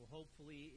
hopefully,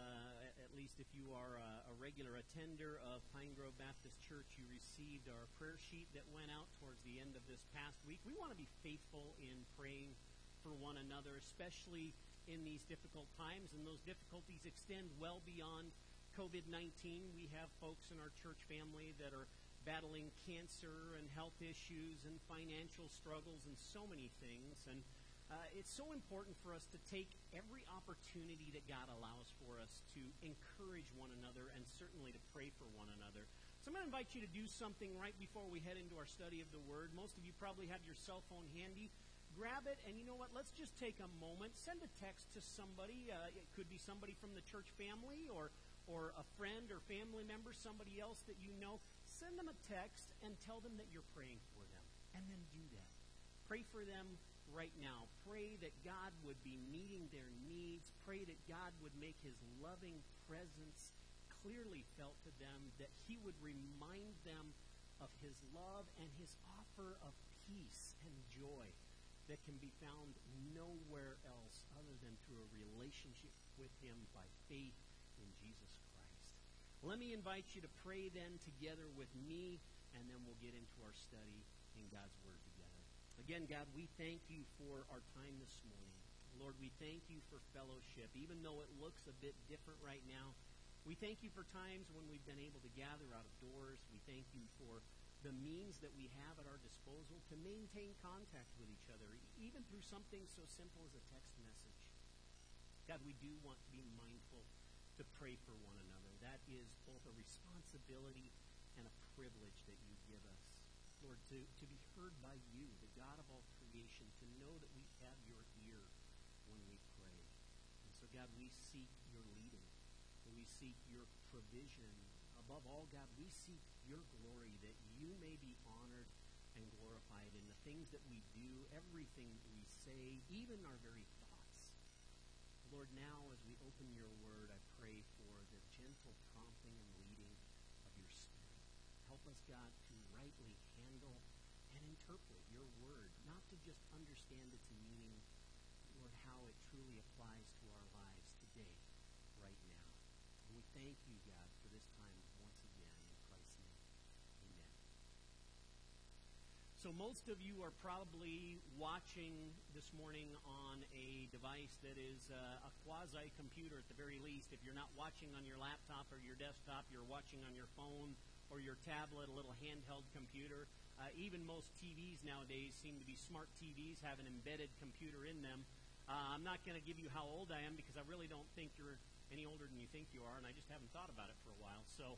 at least if you are a regular attender of Pine Grove Baptist Church, you received our prayer sheet that went out towards the end of this past week. We want to be faithful in praying for one another, especially in these difficult times, and those difficulties extend well beyond COVID-19. We have folks in our church family that are battling cancer and health issues and financial struggles and so many things, and it's so important for us to take every opportunity that God allows for us to encourage one another and certainly to pray for one another. So I'm going to invite you to do something right before we head into our study of the Word. Most of you probably have your cell phone handy. Grab it, and you know what? Let's just take a moment. Send a text to somebody. It could be somebody from the church family or a friend or family member, somebody else that you know. Send them a text and tell them that you're praying for them, and then do that. Pray for them right now. Pray that God would be meeting their needs. Pray that God would make His loving presence clearly felt to them, that He would remind them of His love and His offer of peace and joy that can be found nowhere else other than through a relationship with Him by faith in Jesus Christ. Let me invite you to pray then together with me, and then we'll get into our study in God's Word together. Again, God, we thank you for our time this morning. Lord, we thank you for fellowship. Even though it looks a bit different right now, we thank you for times when we've been able to gather out of doors. We thank you for the means that we have at our disposal to maintain contact with each other, even through something so simple as a text message. God, we do want to be mindful to pray for one another. That is both a responsibility and a privilege that you give us. Lord, to be heard by you, the God of all creation, to know that we have your ear when we pray. And so, God, we seek your leading. We seek your provision. Above all, God, we seek your glory, that you may be honored and glorified in the things that we do, everything that we say, even our very thoughts. Lord, now as we open your word, I pray for the gentle prompting and leading of your Spirit. Help us, God, to rightly handle and interpret your word, not to just understand its meaning, Lord, how it truly applies to our lives today, right now. And we thank you, God, for this time once again. In Christ's name, amen. So most of you are probably watching this morning on a device that is a quasi-computer at the very least. If you're not watching on your laptop or your desktop, you're watching on your phone or your tablet, a little handheld computer. Even most TVs nowadays seem to be smart TVs, have an embedded computer in them. I'm not going to give you how old I am because I really don't think you're any older than you think you are, and I just haven't thought about it for a while. So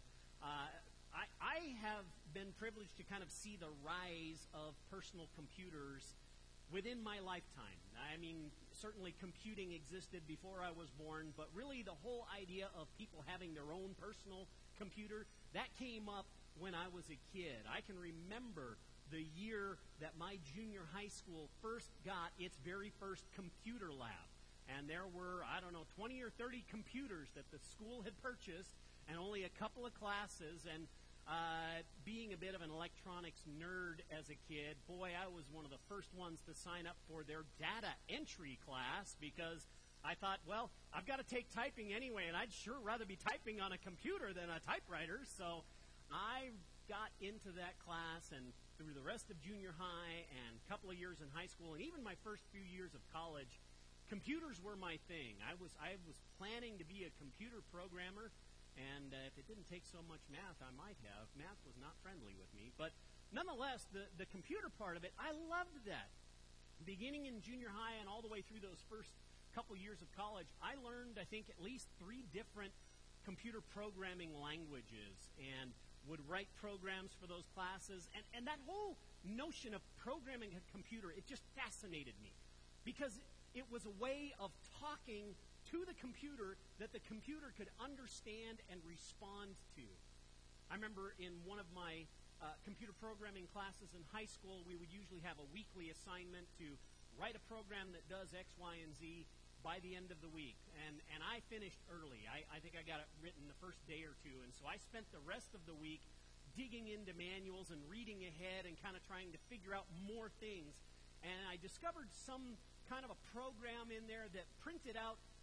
I have been privileged to kind of see the rise of personal computers within my lifetime. I mean, certainly computing existed before I was born, but really the whole idea of people having their own personal computer, that came up when I was a kid. I can remember the year that my junior high school first got its very first computer lab. And there were, 20 or 30 computers that the school had purchased and only a couple of classes. And being a bit of an electronics nerd as a kid, boy, I was one of the first ones to sign up for their data entry class because I thought, well, I've got to take typing anyway, and I'd sure rather be typing on a computer than a typewriter. So I got into that class, and through the rest of junior high and a couple of years in high school, and even my first few years of college, computers were my thing. I was planning to be a computer programmer, and if it didn't take so much math, I might have. Math was not friendly with me. But nonetheless, the computer part of it, I loved that. Beginning in junior high and all the way through those first couple years of college, I learned, I think, at least 3 different computer programming languages and would write programs for those classes. And that whole notion of programming a computer, it just fascinated me because it was a way of talking to the computer that the computer could understand and respond to. I remember in one of my computer programming classes in high school, we would usually have a weekly assignment to write a program that does X, Y, and Z by the end of the week. And I finished early. I think I got it written the first day or two. And so I spent the rest of the week digging into manuals and reading ahead and kind of trying to figure out more things. And I discovered some kind of a program in there that printed out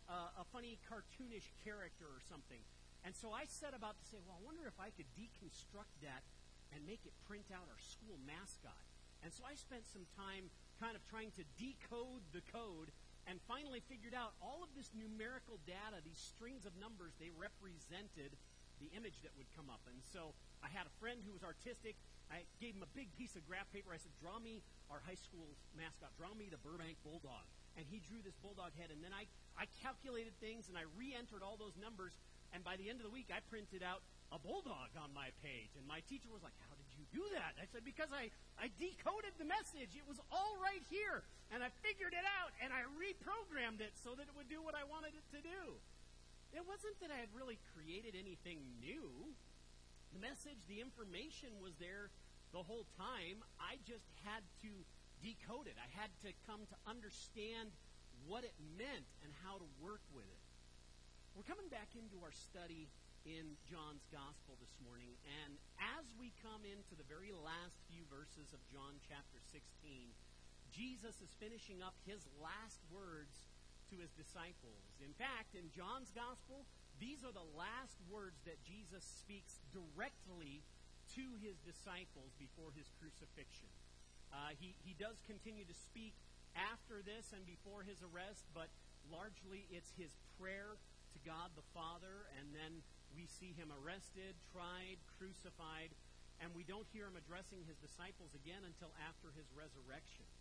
a funny cartoonish character or something. And so I set about to say, well, I wonder if I could deconstruct that and make it print out our school mascot. And so I spent some time kind of trying to decode the code and finally figured out all of this numerical data, these strings of numbers, they represented the image that would come up. And so I had a friend who was artistic. I gave him a big piece of graph paper. I said, draw me our high school mascot. Draw me the Burbank Bulldog. And he drew this bulldog head. And then I calculated things, and I re-entered all those numbers. And by the end of the week, I printed out a bulldog on my page. And my teacher was like, how did you do that? I said, because I decoded the message. It was all right here. And I figured it out, and I reprogrammed it so that it would do what I wanted it to do. It wasn't that I had really created anything new. The message, the information was there the whole time. I just had to decode it. I had to come to understand what it meant and how to work with it. We're coming back into our study in John's Gospel this morning, and as we come into the very last few verses of John chapter 16, Jesus is finishing up his last words to his disciples. In fact, in John's Gospel, these are the last words that Jesus speaks directly to his disciples before his crucifixion. He does continue to speak after this and before his arrest, but largely it's his prayer to God the Father, and then we see him arrested, tried, crucified, and we don't hear him addressing his disciples again until after his resurrection.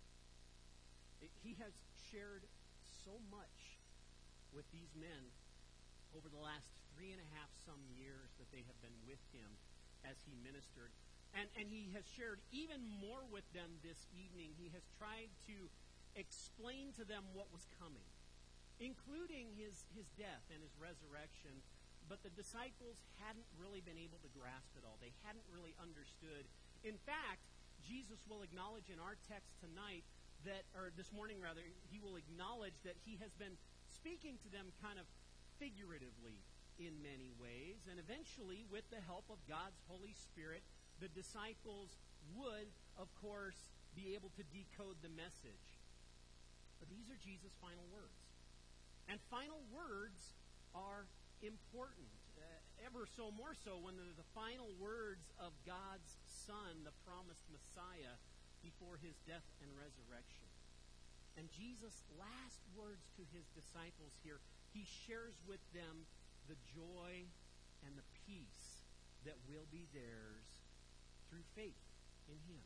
He has shared so much with these men over the last 3.5 some years that they have been with him as he ministered. And he has shared even more with them this evening. He has tried to explain to them what was coming, including his death and his resurrection. But the disciples hadn't really been able to grasp it all. They hadn't really understood. In fact, Jesus will acknowledge in our text tonight or this morning rather, he will acknowledge that he has been speaking to them kind of figuratively in many ways. And eventually, with the help of God's Holy Spirit, the disciples would, of course, be able to decode the message. But these are Jesus' final words. And final words are important, ever so more so when they're the final words of God's Son, the promised Messiah, before his death and resurrection. And Jesus' last words to his disciples here, he shares with them the joy and the peace that will be theirs through faith in him.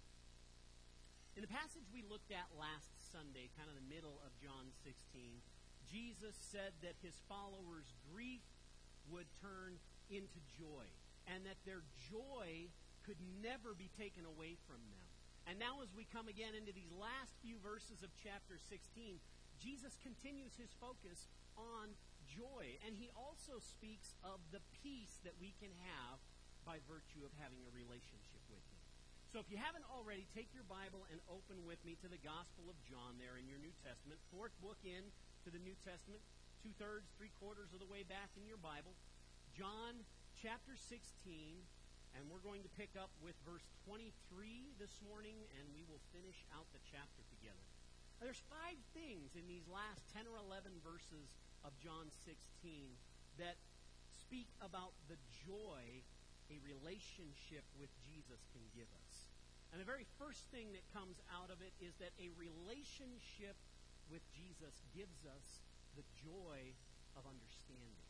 In the passage we looked at last Sunday, kind of the middle of John 16, Jesus said that his followers' grief would turn into joy, and that their joy could never be taken away from them. And now as we come again into these last few verses of chapter 16, Jesus continues his focus on joy. And he also speaks of the peace that we can have by virtue of having a relationship with him. So if you haven't already, take your Bible and open with me to the Gospel of John there in your New Testament. Fourth book in to the New Testament, 2/3, 3/4 of the way back in your Bible. John chapter 16. And we're going to pick up with verse 23 this morning, and we will finish out the chapter together. Now, there's 5 things in these last 10 or 11 verses of John 16 that speak about the joy a relationship with Jesus can give us. And the very first thing that comes out of it is that a relationship with Jesus gives us the joy of understanding.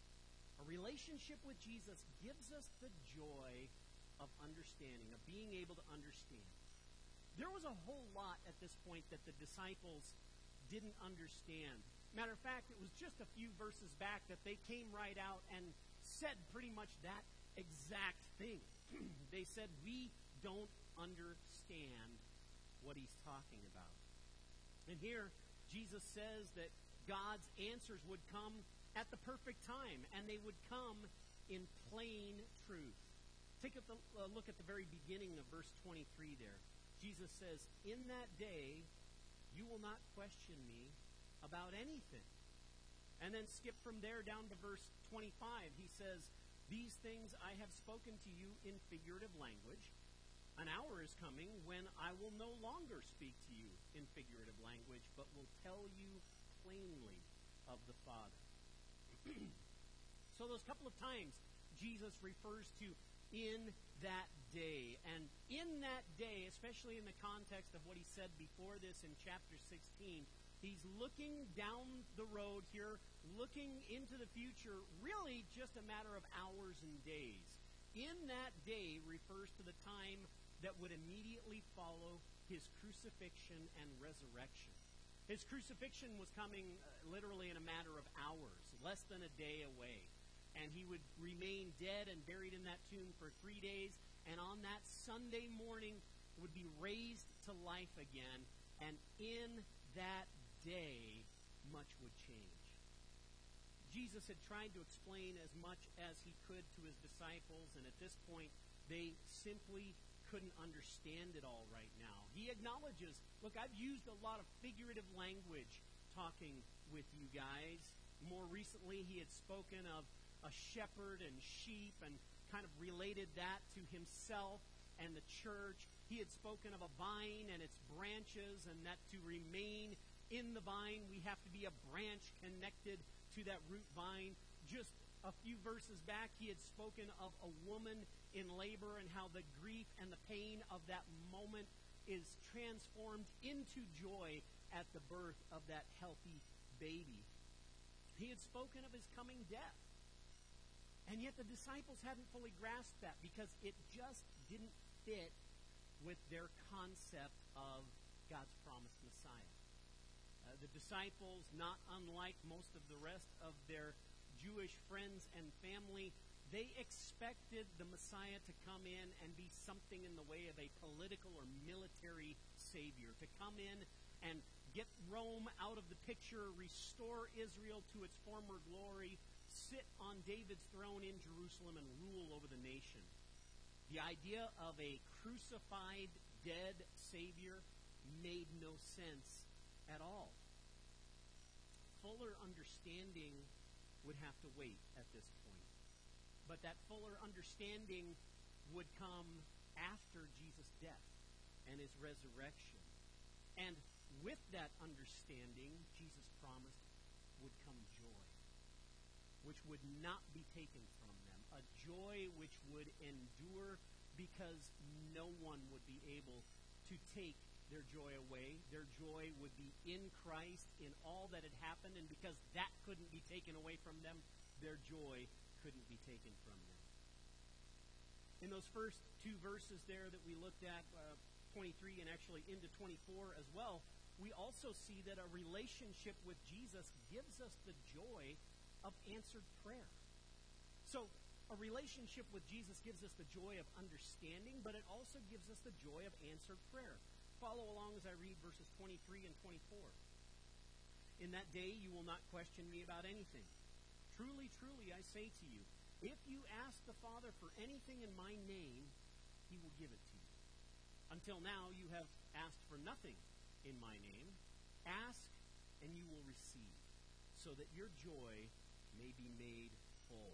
A relationship with Jesus gives us the joy of understanding, of being able to understand. There was a whole lot at this point that the disciples didn't understand. Matter of fact, it was just a few verses back that they came right out and said pretty much that exact thing. They said, we don't understand what he's talking about. And here, Jesus says that God's answers would come at the perfect time, and they would come in plain truth. Take a look at the very beginning of verse 23 there. Jesus says, in that day, you will not question me about anything. And then skip from there down to verse 25. He says, these things I have spoken to you in figurative language. An hour is coming when I will no longer speak to you in figurative language, but will tell you plainly of the Father. So those couple of times Jesus refers to in that day. And in that day, especially in the context of what he said before this in chapter 16, he's looking down the road here, looking into the future, really just a matter of hours and days. In that day refers to the time that would immediately follow his crucifixion and resurrection. His crucifixion was coming literally in a matter of hours, less than a day away. And he would remain dead and buried in that tomb for 3 days. And on that Sunday morning would be raised to life again. And in that day, much would change. Jesus had tried to explain as much as he could to his disciples. And at this point, they simply couldn't understand it all right now. He acknowledges, look, I've used a lot of figurative language talking with you guys. More recently, he had spoken of a shepherd and sheep and kind of related that to himself and the church. He had spoken of a vine and its branches, and that to remain in the vine, we have to be a branch connected to that root vine. Just a few verses back, he had spoken of a woman in labor and how the grief and the pain of that moment is transformed into joy at the birth of that healthy baby. He had spoken of his coming death. And yet the disciples hadn't fully grasped that because it just didn't fit with their concept of God's promised Messiah. The disciples, not unlike most of the rest of their Jewish friends and family, they expected the Messiah to come in and be something in the way of a political or military savior, to come in and get Rome out of the picture, restore Israel to its former glory, sit on David's throne in Jerusalem and rule over the nation. The idea of a crucified, dead Savior made no sense at all. Fuller understanding would have to wait at this point. But that fuller understanding would come after Jesus' death and his resurrection. And with that understanding, Jesus promised would come joy, which would not be taken from them. A joy which would endure because no one would be able to take their joy away. Their joy would be in Christ, in all that had happened, and because that couldn't be taken away from them, their joy couldn't be taken from them. In those first two verses there that we looked at, 23 and actually into 24 as well, we also see that a relationship with Jesus gives us the joy of answered prayer. So, a relationship with Jesus gives us the joy of understanding, but it also gives us the joy of answered prayer. Follow along as I read verses 23 and 24. In that day you will not question me about anything. Truly, truly, I say to you, if you ask the Father for anything in my name, he will give it to you. Until now you have asked for nothing in my name. Ask, and you will receive, so that your joy may be made full.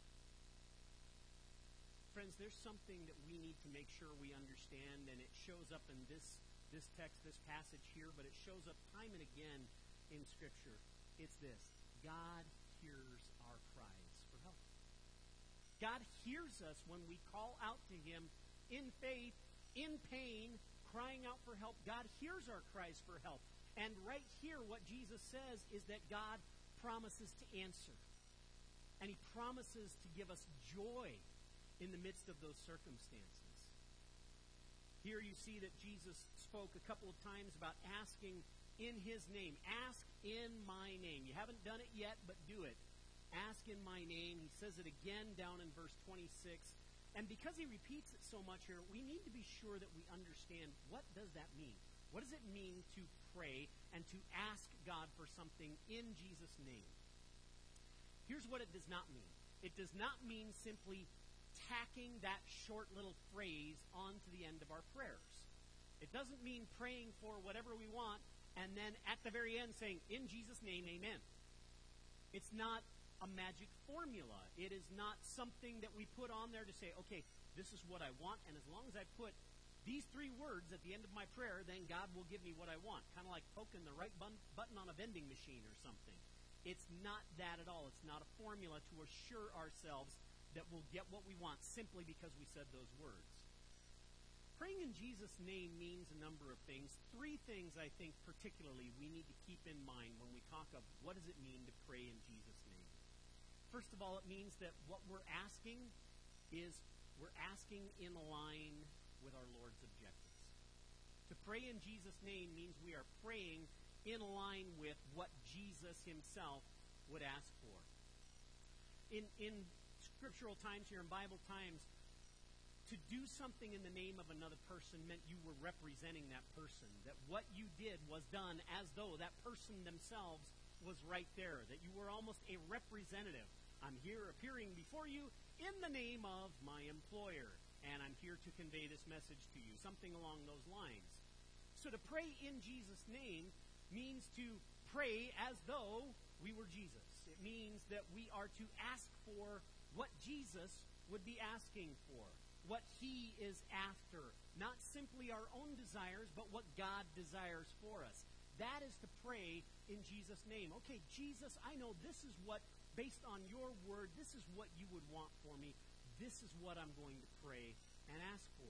Friends, there's something that we need to make sure we understand, and it shows up in this text, this passage here, but it shows up time and again in Scripture. It's this: God hears our cries for help. God hears us when we call out to him in faith, in pain, crying out for help. God hears our cries for help. And right here, what Jesus says is that God promises to answer. And he promises to give us joy in the midst of those circumstances. Here you see that Jesus spoke a couple of times about asking in his name. Ask in my name. You haven't done it yet, but do it. Ask in my name. He says it again down in verse 26. And because he repeats it so much here, we need to be sure that we understand, what does that mean? What does it mean to pray and to ask God for something in Jesus' name? Here's what it does not mean. It does not mean simply tacking that short little phrase onto the end of our prayers. It doesn't mean praying for whatever we want and then at the very end saying, in Jesus' name, amen. It's not a magic formula. It is not something that we put on there to say, okay, this is what I want, and as long as I put these 3 words at the end of my prayer, then God will give me what I want. Kind of like poking the right button on a vending machine or something. It's not that at all. It's not a formula to assure ourselves that we'll get what we want simply because we said those words. Praying in Jesus' name means a number of things. Three things, I think, particularly, we need to keep in mind when we talk of what does it mean to pray in Jesus' name. First of all, it means that what we're asking is we're asking in line with our Lord's objectives. To pray in Jesus' name means we are praying in line with what Jesus himself would ask for. In scriptural times here, in Bible times, to do something in the name of another person meant you were representing that person, that what you did was done as though that person themselves was right there, that you were almost a representative. I'm here appearing before you in the name of my employer, and I'm here to convey this message to you, something along those lines. So to pray in Jesus' name means to pray as though we were Jesus. It means that we are to ask for what Jesus would be asking for, what he is after, not simply our own desires, but what God desires for us. That is to pray in Jesus' name. Okay, Jesus, I know this is what, based on your word, this is what you would want for me. This is what I'm going to pray and ask for.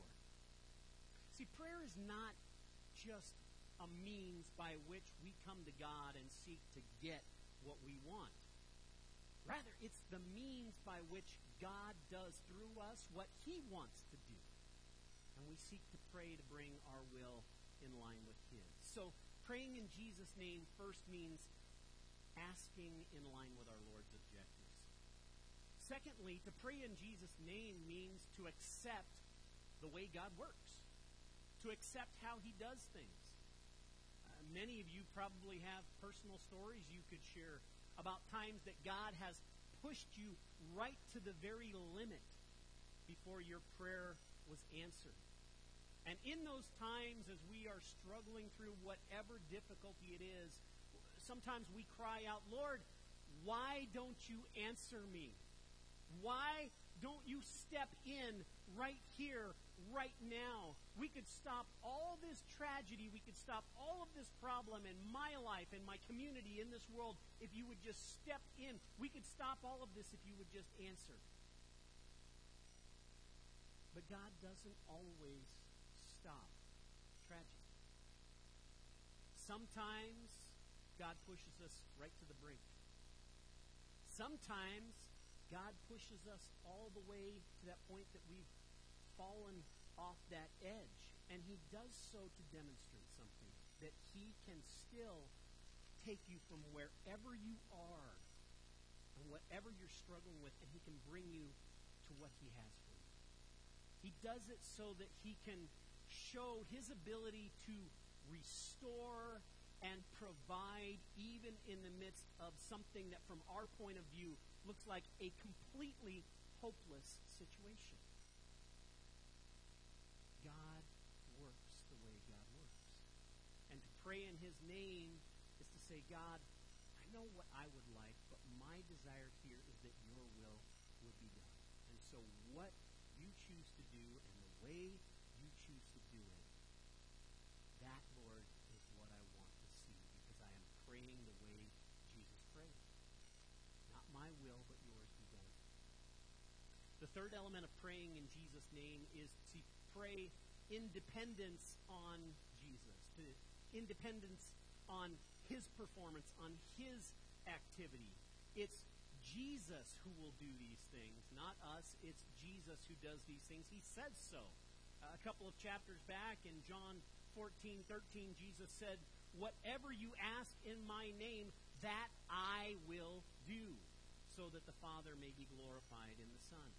See, prayer is not just a means by which we come to God and seek to get what we want. Rather, it's the means by which God does through us what he wants to do. And we seek to pray to bring our will in line with his. So, praying in Jesus' name first means asking in line with our Lord's objectives. Secondly, to pray in Jesus' name means to accept the way God works, to accept how he does things. Many of you probably have personal stories you could share about times that God has pushed you right to the very limit before your prayer was answered. And in those times, as we are struggling through whatever difficulty it is, sometimes we cry out, Lord, why don't you answer me? Why don't you step in right here, right now? We could stop all this tragedy. We could stop all of this problem in my life, in my community, in this world, if you would just step in. We could stop all of this if you would just answer. But God doesn't always stop tragedy. Sometimes God pushes us right to the brink. Sometimes God pushes us all the way to that point that we've fallen off that edge. And he does so to demonstrate something, that he can still take you from wherever you are and whatever you're struggling with, and he can bring you to what he has for you. He does it so that he can show his ability to restore and provide even in the midst of something that from our point of view looks like a completely hopeless situation. God works the way God works. And to pray in his name is to say, God, I know what I would like, but my desire here is that your will would be done. And so what you choose to do and the way you choose to do it, that, Lord, is what I want to see, because I am praying the way Jesus prayed. Not my will, but yours be done. The third element of praying in Jesus' name is to pray independence on Jesus, to independence on his performance, on his activity. It's Jesus who will do these things, not us. It's Jesus who does these things. He says so. A couple of chapters back in John 14:13, Jesus said, whatever you ask in my name, that I will do, so that the Father may be glorified in the Son.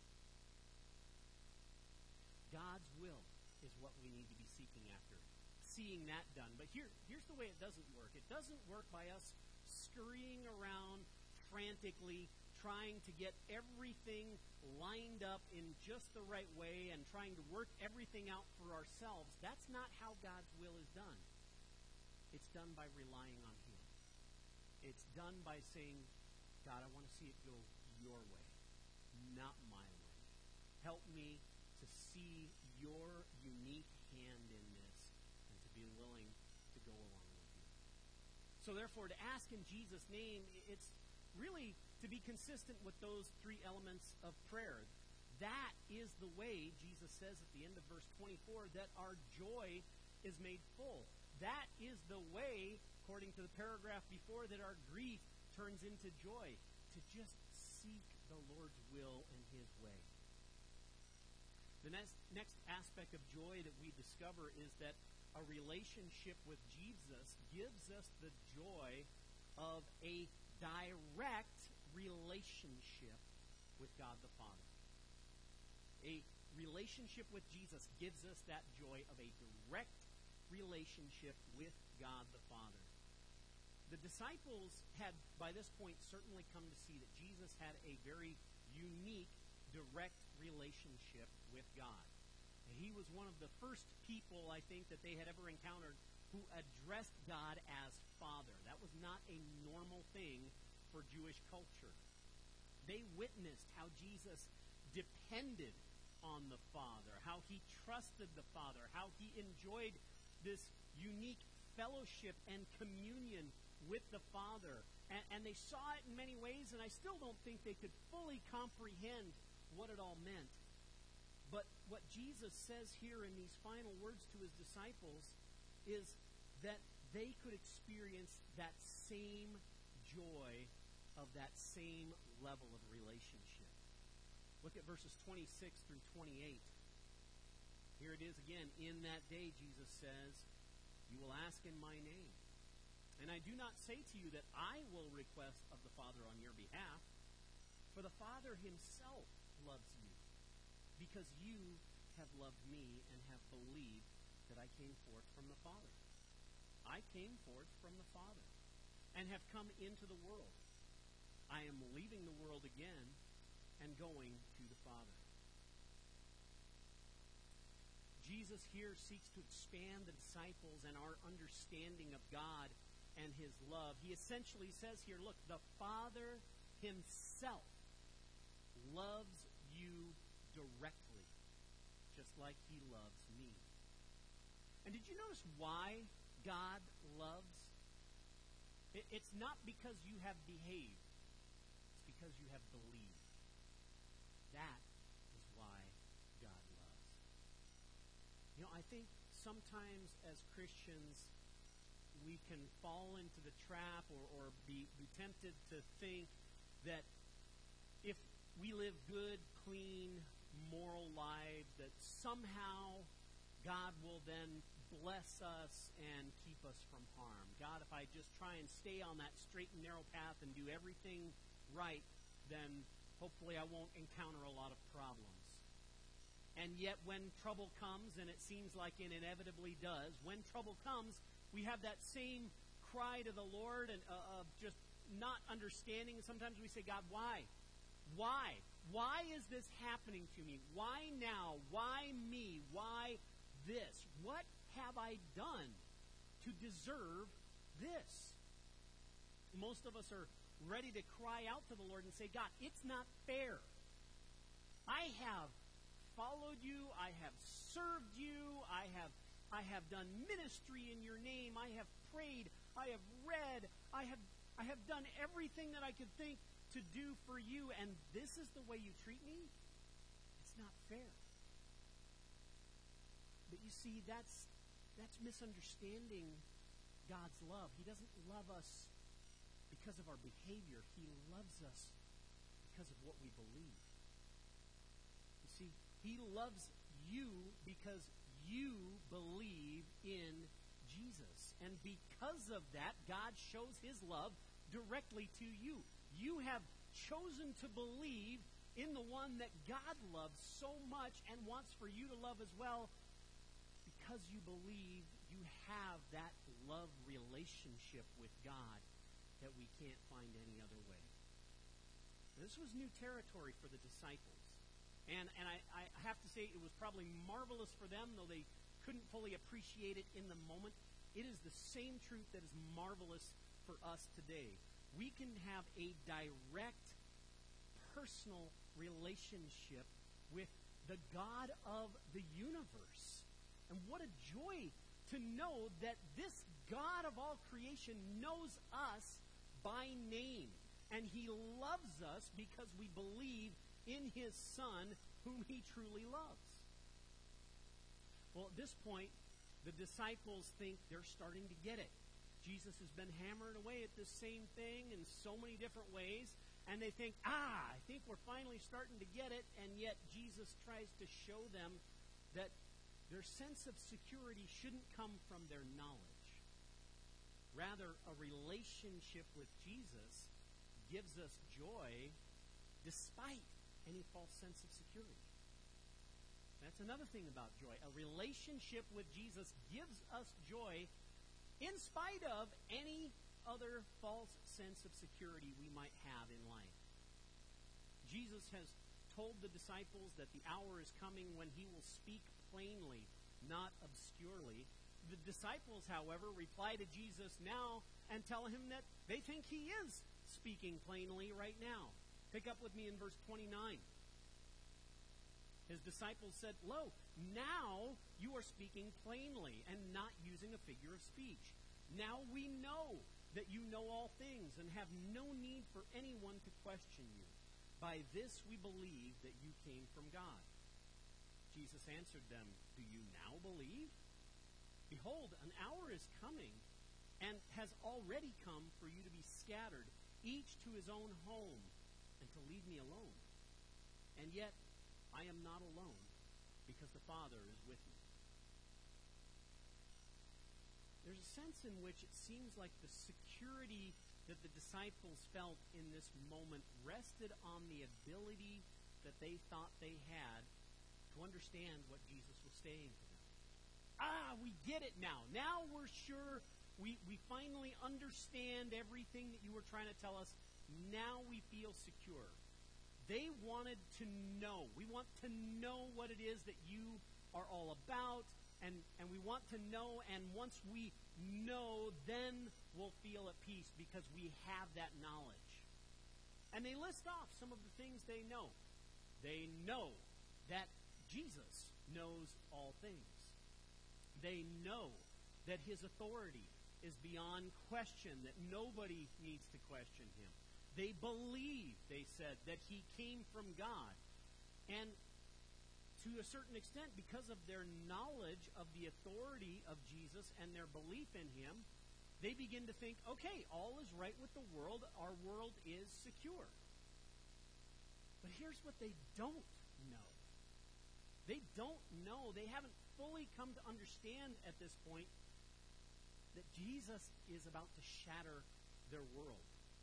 God's will is what we need to be seeking after, seeing that done. But here's the way it doesn't work. It doesn't work by us scurrying around frantically, trying to get everything lined up in just the right way and trying to work everything out for ourselves. That's not how God's will is done. It's done by relying on him. It's done by saying, God, I want to see it go your way, not my way. Help me to see your unique hand in this and to be willing to go along with you. So therefore, to ask in Jesus' name, it's really to be consistent with those three elements of prayer. That is the way, Jesus says at the end of verse 24, that our joy is made full. That is the way, according to the paragraph before, that our grief turns into joy. To just seek the Lord's will and His way. The next aspect of joy that we discover is that a relationship with Jesus gives us the joy of a direct relationship with God the Father. A relationship with Jesus gives us that joy of a direct relationship with God the Father. The disciples had, by this point, certainly come to see that Jesus had a very unique, direct relationship with God. And He was one of the first people, I think, that they had ever encountered who addressed God as Father. That was not a normal thing for Jewish culture. They witnessed how Jesus depended on the Father, how He trusted the Father, how He enjoyed this unique fellowship and communion with the Father. And they saw it in many ways, and I still don't think they could fully comprehend what it all meant. But what Jesus says here in these final words to His disciples is that they could experience that same joy of that same level of relationship. Look at verses 26 through 28. Here it is again. In that day, Jesus says, "You will ask in my name. And I do not say to you that I will request of the Father on your behalf, for the Father Himself loves you, because you have loved me and have believed that I came forth from the Father. I came forth from the Father, and have come into the world. I am leaving the world again and going to the Father." Jesus here seeks to expand the disciples and our understanding of God and His love. He essentially says here, look, the Father Himself loves you directly, just like He loves me. And did you notice why God loves? It's not because you have behaved. It's because you have believed. That is why God loves. You know, I think sometimes as Christians, we can fall into the trap or be tempted to think that if we live good, clean, moral lives, that somehow God will then bless us and keep us from harm. God, if I just try and stay on that straight and narrow path and do everything right, then hopefully I won't encounter a lot of problems. And yet when trouble comes, and it seems like it inevitably does, when trouble comes, we have that same cry to the Lord and of just not understanding. And sometimes we say, God, why? Why? Why is this happening to me? Why now? Why me? Why this? What have I done to deserve this? Most of us are ready to cry out to the Lord and say, God, it's not fair. I have followed you. I have served you. I have done ministry in your name. I have prayed. I have read. I have done everything that I could think to do for you, and this is the way you treat me? It's not fair. But you see, that's misunderstanding God's love. He doesn't love us because of our behavior. He loves us because of what we believe. You see, He loves you because you believe in Jesus. And because of that, God shows His love directly to you. You have chosen to believe in the one that God loves so much and wants for you to love as well. Because you believe, you have that love relationship with God that we can't find any other way. This was new territory for the disciples. And I have to say, it was probably marvelous for them, though they couldn't fully appreciate it in the moment. It is the same truth that is marvelous for us today. We can have a direct, personal relationship with the God of the universe. And what a joy to know that this God of all creation knows us by name. And He loves us because we believe in His Son, whom He truly loves. Well, at this point, the disciples think they're starting to get it. Jesus has been hammering away at this same thing in so many different ways, and they think, I think we're finally starting to get it, and yet Jesus tries to show them that their sense of security shouldn't come from their knowledge. Rather, a relationship with Jesus gives us joy despite any false sense of security. That's another thing about joy. A relationship with Jesus gives us joy in spite of any other false sense of security we might have in life. Jesus has told the disciples that the hour is coming when He will speak plainly, not obscurely. The disciples, however, reply to Jesus now and tell Him that they think He is speaking plainly right now. Pick up with me in verse 29. His disciples said, "Lo, now you are speaking plainly and not using a figure of speech. Now we know that you know all things and have no need for anyone to question you. By this we believe that you came from God." Jesus answered them, "Do you now believe? Behold, an hour is coming and has already come for you to be scattered, each to his own home, and to leave me alone. And yet I am not alone, because the Father is with me." There's a sense in which it seems like the security that the disciples felt in this moment rested on the ability that they thought they had to understand what Jesus was saying to them. We get it now. Now we're sure we finally understand everything that you were trying to tell us. Now we feel secure. They wanted to know. We want to know what it is that you are all about, and we want to know, and once we know, then we'll feel at peace because we have that knowledge. And they list off some of the things they know. They know that Jesus knows all things. They know that His authority is beyond question, that nobody needs to question Him. They believe, they said, that He came from God. And to a certain extent, because of their knowledge of the authority of Jesus and their belief in Him, they begin to think, okay, all is right with the world. Our world is secure. But here's what they don't know. They don't know. They haven't fully come to understand at this point that Jesus is about to shatter their world.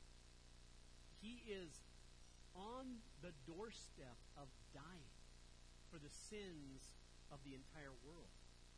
He is on the doorstep of dying for the sins of the entire world.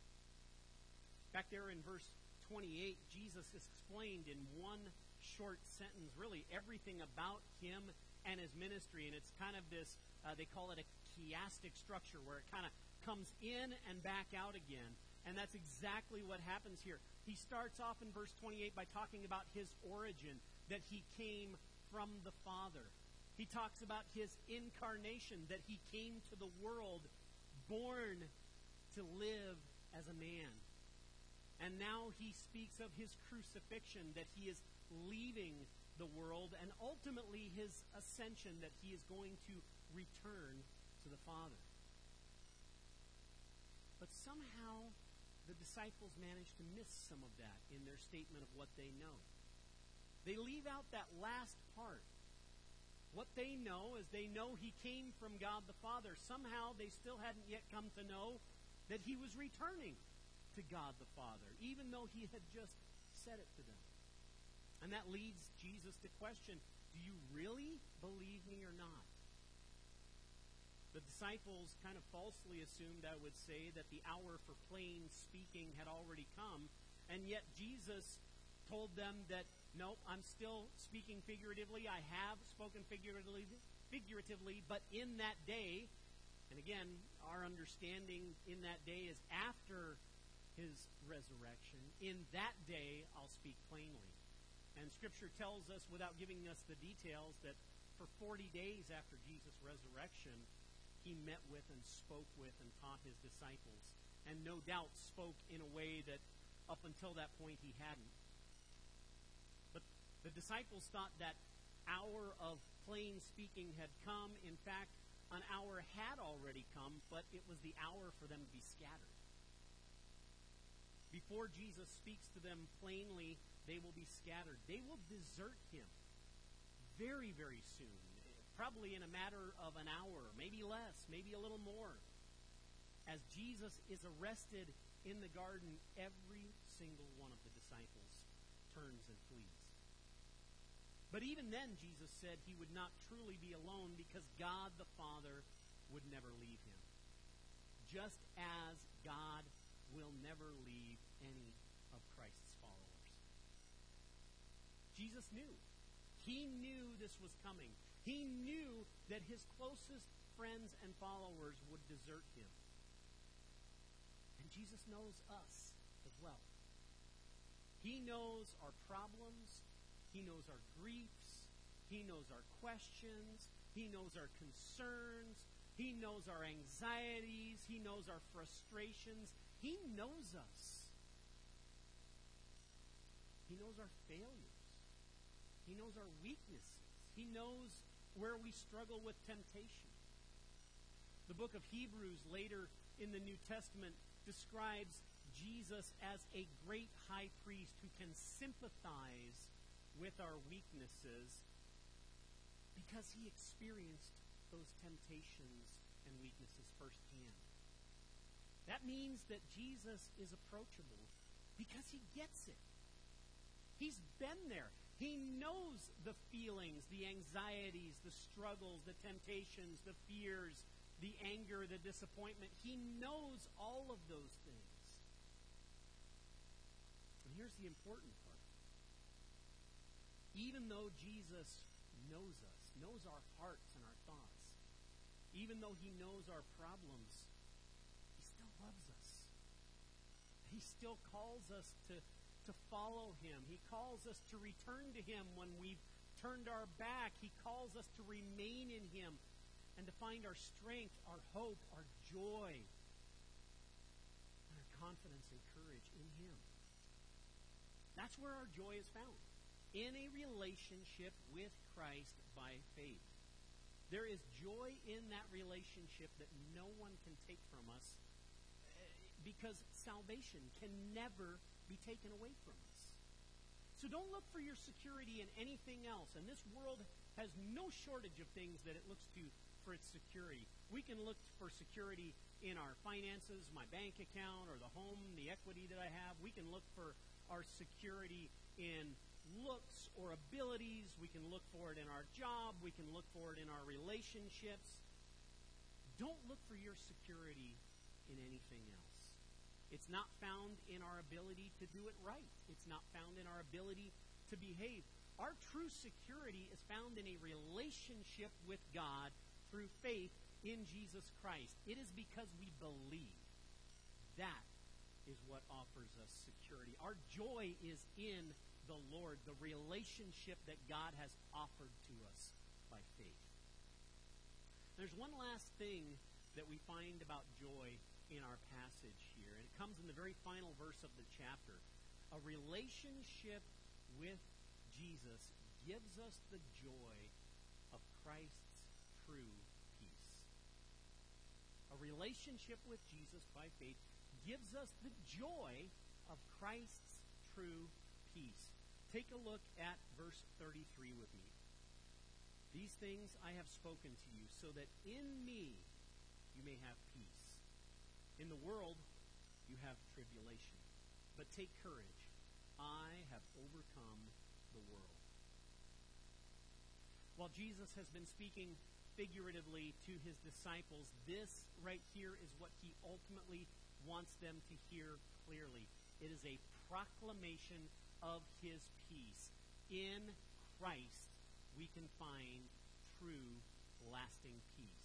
Back there in verse 28, Jesus explained in one short sentence really everything about Him and His ministry. And it's kind of this, they call it a chiastic structure, where it kind of comes in and back out again. And that's exactly what happens here. He starts off in verse 28 by talking about His origin, that He came from the Father. He talks about His incarnation, that He came to the world born to live as a man. And now He speaks of His crucifixion, that He is leaving the world, and ultimately His ascension, that He is going to return to the Father. But somehow the disciples manage to miss some of that in their statement of what they know. They leave out that last part. What they know is they know He came from God the Father. Somehow they still hadn't yet come to know that He was returning to God the Father, even though He had just said it to them. And that leads Jesus to question, do you really believe me or not? The disciples kind of falsely assumed, I would say, that the hour for plain speaking had already come, and yet Jesus told them that, no, I'm still speaking figuratively. I have spoken figuratively, but in that day, and again, our understanding in that day is after His resurrection, in that day I'll speak plainly. And Scripture tells us, without giving us the details, that for 40 days after Jesus' resurrection, He met with and spoke with and taught His disciples, and no doubt spoke in a way that up until that point He hadn't. But the disciples thought that hour of plain speaking had come. In fact, an hour had already come, but it was the hour for them to be scattered. Before Jesus speaks to them plainly, they will be scattered. They will desert him very, very soon, probably in a matter of an hour, maybe less, maybe a little more. As Jesus is arrested in the garden, every single one of the disciples turns and flees. But even then, Jesus said he would not truly be alone because God the Father would never leave him. Just as God will never leave any of Christ's followers. Jesus knew. He knew this was coming. He knew that his closest friends and followers would desert him. And Jesus knows us as well. He knows our problems. He knows our griefs. He knows our questions. He knows our concerns. He knows our anxieties. He knows our frustrations. He knows us. He knows our failures. He knows our weaknesses. He knows where we struggle with temptation. The book of Hebrews, later in the New Testament, describes Jesus as a great high priest who can sympathize with our weaknesses because he experienced those temptations and weaknesses firsthand. That means that Jesus is approachable because he gets it. He's been there. He knows the feelings, the anxieties, the struggles, the temptations, the fears, the anger, the disappointment. He knows all of those things. And here's the important part. Even though Jesus knows us, knows our hearts and our thoughts, even though he knows our problems, he still loves us. He still calls us to follow him. He calls us to return to him when we've turned our back. He calls us to remain in him and to find our strength, our hope, our joy, and our confidence and courage in him. That's where our joy is found. In a relationship with Christ by faith. There is joy in that relationship that no one can take from us because salvation can never be taken away from us. So don't look for your security in anything else. And this world has no shortage of things that it looks to for its security. We can look for security in our finances, my bank account, or the home, the equity that I have. We can look for our security in looks or abilities. We can look for it in our job. We can look for it in our relationships. Don't look for your security in anything else. It's not found in our ability to do it right. It's not found in our ability to behave. Our true security is found in a relationship with God through faith in Jesus Christ. It is because we believe. That is what offers us security. Our joy is in the Lord, the relationship that God has offered to us by faith. There's one last thing that we find about joy in our passage here, and it comes in the very final verse of the chapter. A relationship with Jesus gives us the joy of Christ's true peace. A relationship with Jesus by faith gives us the joy of Christ's true peace. Take a look at verse 33 with me. These things I have spoken to you, so that in me you may have peace. In the world you have tribulation. But take courage. I have overcome the world. While Jesus has been speaking figuratively to his disciples, this right here is what he ultimately wants them to hear clearly. It is a proclamation of his peace. In Christ, we can find true, lasting peace.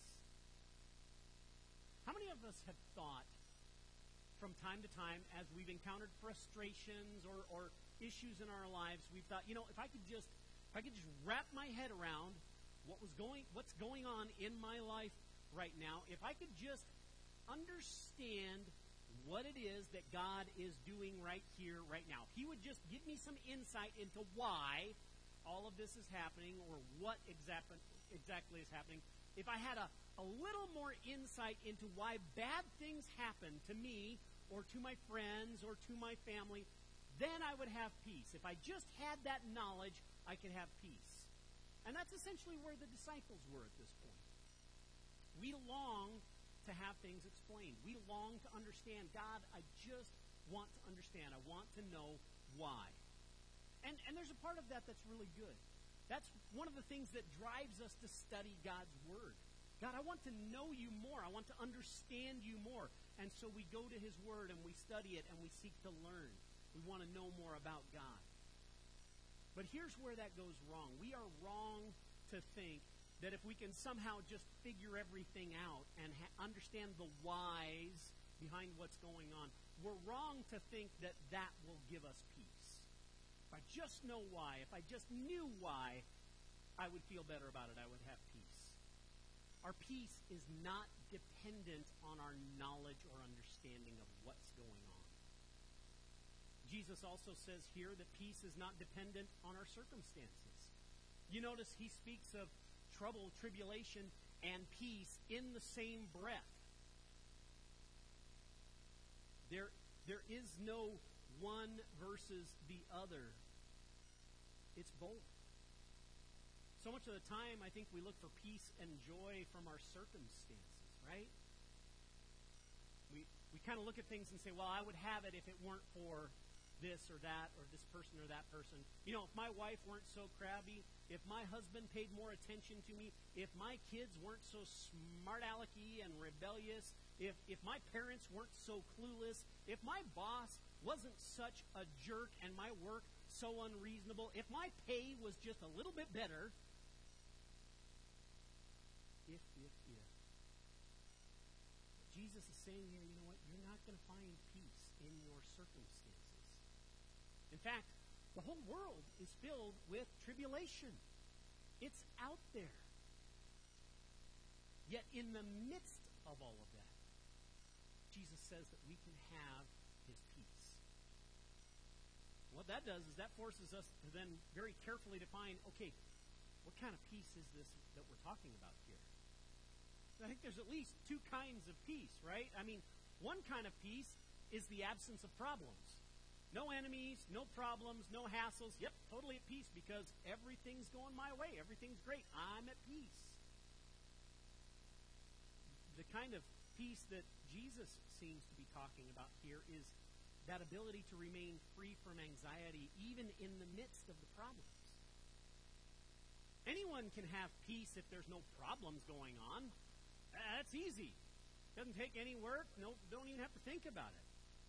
How many of us have thought from time to time, as we've encountered frustrations or issues in our lives, we've thought, if I could just wrap my head around what's going on in my life right now, if I could just understand what it is that God is doing right here, right now. He would just give me some insight into why all of this is happening or what exactly is happening, if I had a little more insight into why bad things happen to me or to my friends or to my family, then I would have peace. If I just had that knowledge, I could have peace. And that's essentially where the disciples were at this point. We long to have things explained. We long to understand. God, I just want to understand. I want to know why. And there's a part of that that's really good. That's one of the things that drives us to study God's Word. God, I want to know you more. I want to understand you more. And so we go to his Word and we study it and we seek to learn. We want to know more about God. But here's where that goes wrong. We are wrong to think that if we can somehow just figure everything out and understand the whys behind what's going on, we're wrong to think that that will give us peace. If I just know why, if I just knew why, I would feel better about it. I would have peace. Our peace is not dependent on our knowledge or understanding of what's going on. Jesus also says here that peace is not dependent on our circumstances. You notice he speaks of trouble, tribulation, and peace in the same breath. There is no one versus the other. It's both. So much of the time, I think we look for peace and joy from our circumstances, right? We kind of look at things and say, well, I would have it if it weren't for this or that or this person or that person. You know, if my wife weren't so crabby, if my husband paid more attention to me, if my kids weren't so smart-alecky and rebellious, if my parents weren't so clueless, if my boss wasn't such a jerk and my work so unreasonable, if my pay was just a little bit better, if. Jesus is saying here, you know what? You're not going to find peace in your circumstances. In fact, the whole world is filled with tribulation. It's out there. Yet in the midst of all of that, Jesus says that we can have his peace. What that does is that forces us to then very carefully define, okay, what kind of peace is this that we're talking about here? I think there's at least two kinds of peace, right? I mean, one kind of peace is the absence of problems. No enemies, no problems, no hassles. Yep, totally at peace because everything's going my way. Everything's great. I'm at peace. The kind of peace that Jesus seems to be talking about here is that ability to remain free from anxiety even in the midst of the problems. Anyone can have peace if there's no problems going on. That's easy. Doesn't take any work. No, don't even have to think about it.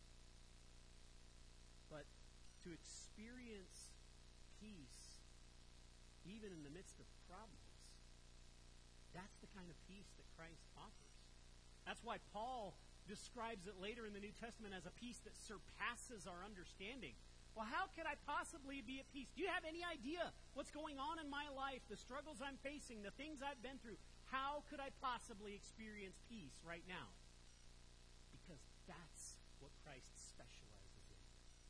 But to experience peace, even in the midst of problems, that's the kind of peace that Christ offers. That's why Paul describes it later in the New Testament as a peace that surpasses our understanding. Well, how could I possibly be at peace? Do you have any idea what's going on in my life, the struggles I'm facing, the things I've been through? How could I possibly experience peace right now? Because that's what Christ specializes in.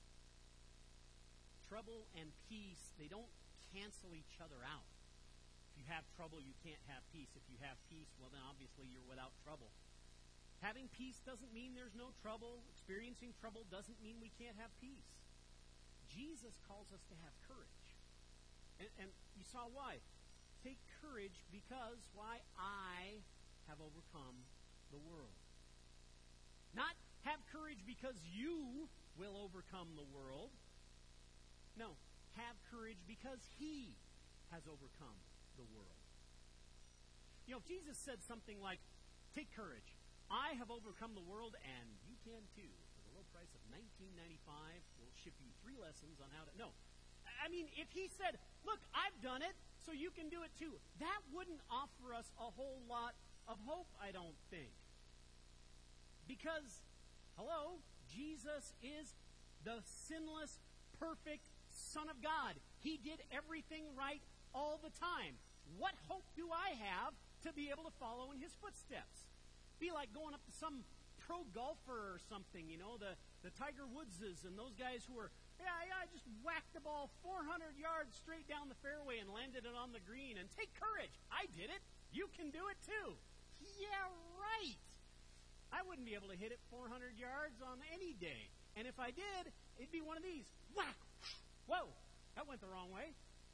Trouble and peace, they don't cancel each other out. If you have trouble, you can't have peace. If you have peace, well, then obviously you're without trouble. Having peace doesn't mean there's no trouble. Experiencing trouble doesn't mean we can't have peace. Jesus calls us to have courage. And you saw why. Take courage because, why? I have overcome the world. Not have courage because you will overcome the world. No, have courage because he has overcome the world. You know, Jesus said something like, take courage. I have overcome the world, and you can too. For the low price of $19.95, we'll ship you 3 lessons on how to... No. I mean, if he said, look, I've done it, so you can do it too, that wouldn't offer us a whole lot of hope, I don't think. Because, hello, Jesus is the sinless, perfect Son of God. He did everything right all the time. What hope do I have to be able to follow in his footsteps? Be like going up to some pro golfer or something, you know, the Tiger Woodses and those guys who are I just whacked the ball 400 yards straight down the fairway and landed it on the green. And take courage. I did it. You can do it too. Yeah, right. I wouldn't be able to hit it 400 yards on any day. And if I did, it'd be one of these. Whack! Whoa, that went the wrong way.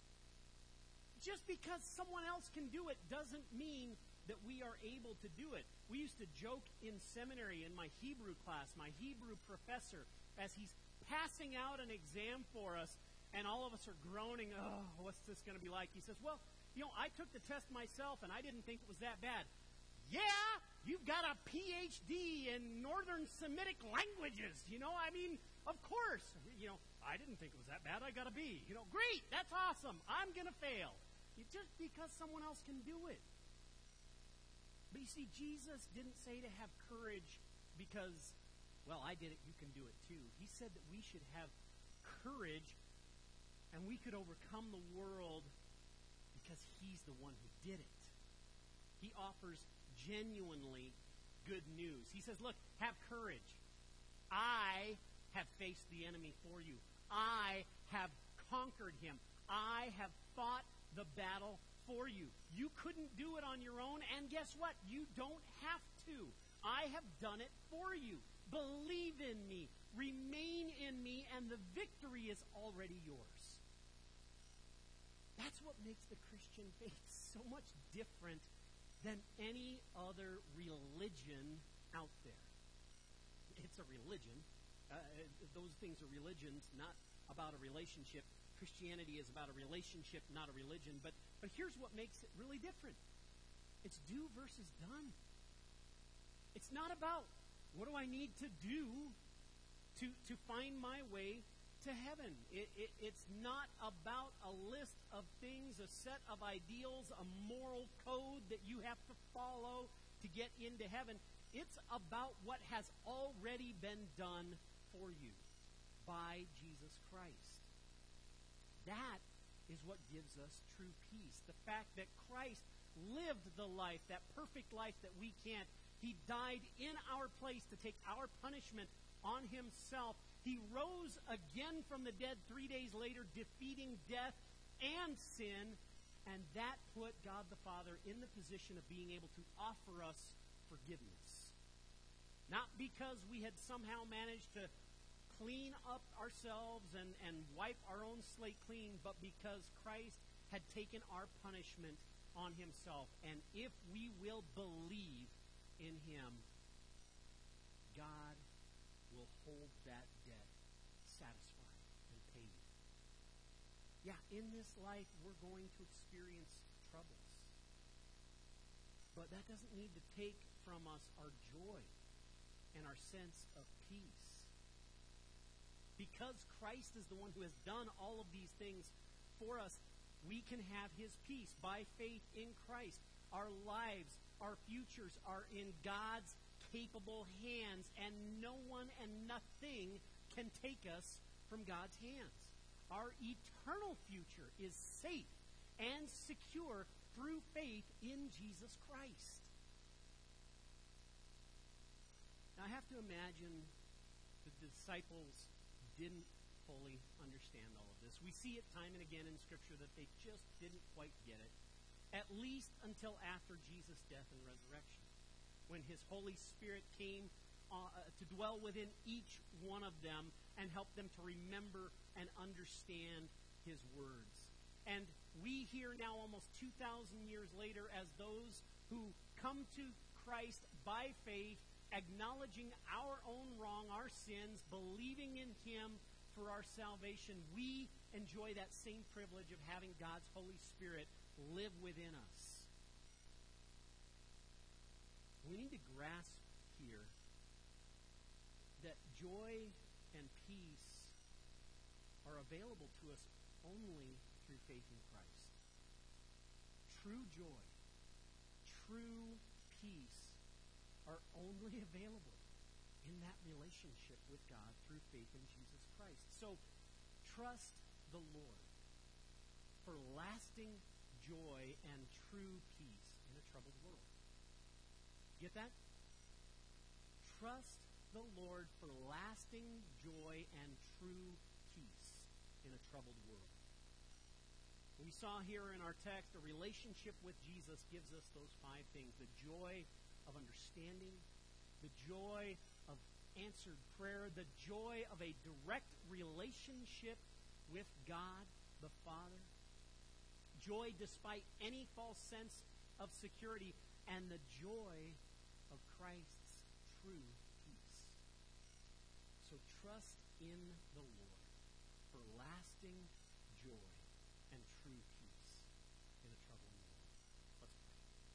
Just because someone else can do it doesn't mean that we are able to do it. We used to joke in seminary in my Hebrew class, my Hebrew professor, as he's passing out an exam for us, and all of us are groaning, oh, what's this going to be like? He says, well, I took the test myself, and I didn't think it was that bad. Yeah, you've got a PhD in Northern Semitic languages, of course. I didn't think it was that bad. I got a B. Great, that's awesome. I'm going to fail. Just because someone else can do it. But you see, Jesus didn't say to have courage because, well, I did it, you can do it too. He said that we should have courage and we could overcome the world because He's the one who did it. He offers genuinely good news. He says, look, have courage. I have faced the enemy for you. I have conquered him. I have fought the battle for you. You couldn't do it on your own, and guess what? You don't have to. I have done it for you. Believe in me. Remain in me, and the victory is already yours. That's what makes the Christian faith so much different than any other religion out there. It's a religion. Those things are religions, not about a relationship. Christianity is about a relationship, not a religion. But here's what makes it really different. It's do versus done. It's not about what do I need to do to find my way to heaven. It's not about a list of things, a set of ideals, a moral code that you have to follow to get into heaven. It's about what has already been done for you by Jesus Christ. That is what gives us true peace. The fact that Christ lived the life, that perfect life that we can't. He died in our place to take our punishment on himself. He rose again from the dead 3 days later, defeating death and sin. And that put God the Father in the position of being able to offer us forgiveness. Not because we had somehow managed to clean up ourselves and wipe our own slate clean, but because Christ had taken our punishment on himself. And if we will believe in him, God will hold that debt satisfied and paid. Yeah, in this life, we're going to experience troubles. But that doesn't need to take from us our joy and our sense of peace. Because Christ is the one who has done all of these things for us, we can have his peace by faith in Christ. Our lives, our futures are in God's capable hands, and no one and nothing can take us from God's hands. Our eternal future is safe and secure through faith in Jesus Christ. Now, I have to imagine the disciples didn't fully understand all of this. We see it time and again in Scripture that they just didn't quite get it, at least until after Jesus' death and resurrection, when his Holy Spirit came to dwell within each one of them and help them to remember and understand his words. And we here now, almost 2,000 years later, as those who come to Christ by faith, acknowledging our own wrong, our sins, believing in him for our salvation, we enjoy that same privilege of having God's Holy Spirit live within us. We need to grasp here that joy and peace are available to us only through faith in Christ. True joy, true peace are only available in that relationship with God through faith in Jesus Christ. So, trust the Lord for lasting joy and true peace in a troubled world. Get that? Trust the Lord for lasting joy and true peace in a troubled world. We saw here in our text, a relationship with Jesus gives us those five things: the joy of understanding, the joy of answered prayer, the joy of a direct relationship with God the Father, joy despite any false sense of security, and the joy of Christ's true peace. So trust in the Lord for lasting joy and true peace in a troubling world. Let's pray.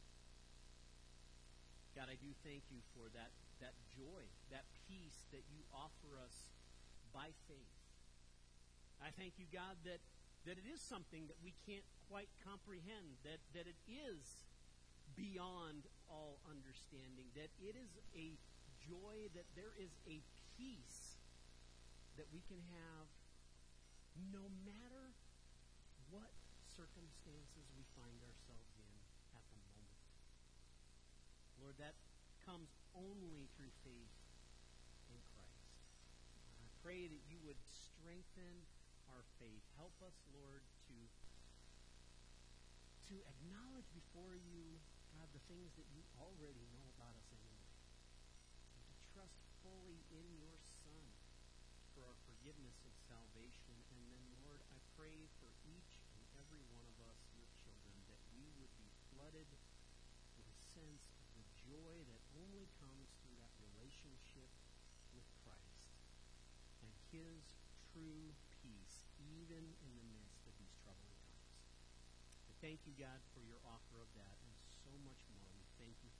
God, I do thank you for that joy, that peace that you offer us by faith. I thank you, God, that it is something that we can't quite comprehend, that it is beyond all understanding, that it is a joy, that there is a peace that we can have no matter what circumstances we find ourselves in at the moment. Lord, that comes only through faith in Christ. I pray that you would strengthen our faith. Help us, Lord, to acknowledge before you, God, the things that you already know about us anyway. And to trust fully in your Son for our forgiveness and salvation. And then, Lord, I pray for each and every one of us, your children, that we would be flooded with a sense of the joy that only comes through that relationship with Christ and his true peace, even in the midst of these troubling times. I thank you, God, for your offer of that and so much more. We thank you